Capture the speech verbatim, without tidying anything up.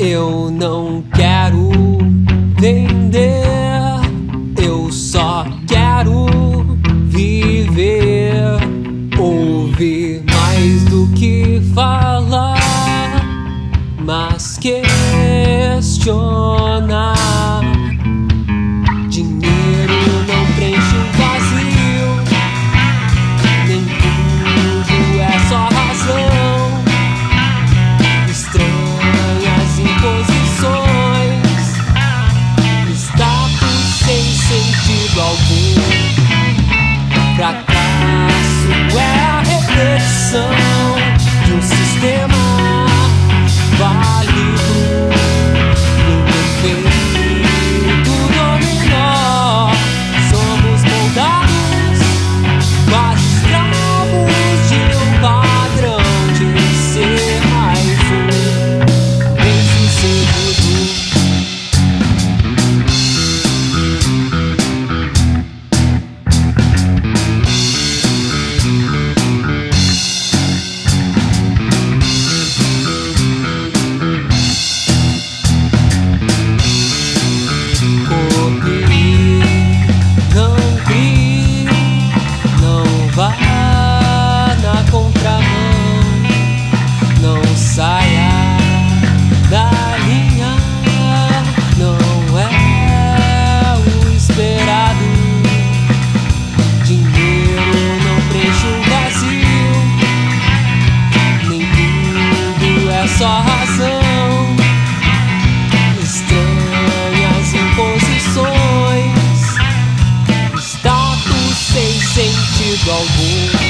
Eu não quero vender, eu só quero viver. Ouvir mais do que falar, mas questionar. Dinheiro não preenche o vazio, nem tudo é só razão. Estranhas imposições, status sem sentido algum. Fracasso é a reflexão de um sistema válido no efeito dominó. Somos moldados, quase escravos de um padrão de ser mais um bem-sucedido. Só razão, estranhas imposições, status sem sentido algum.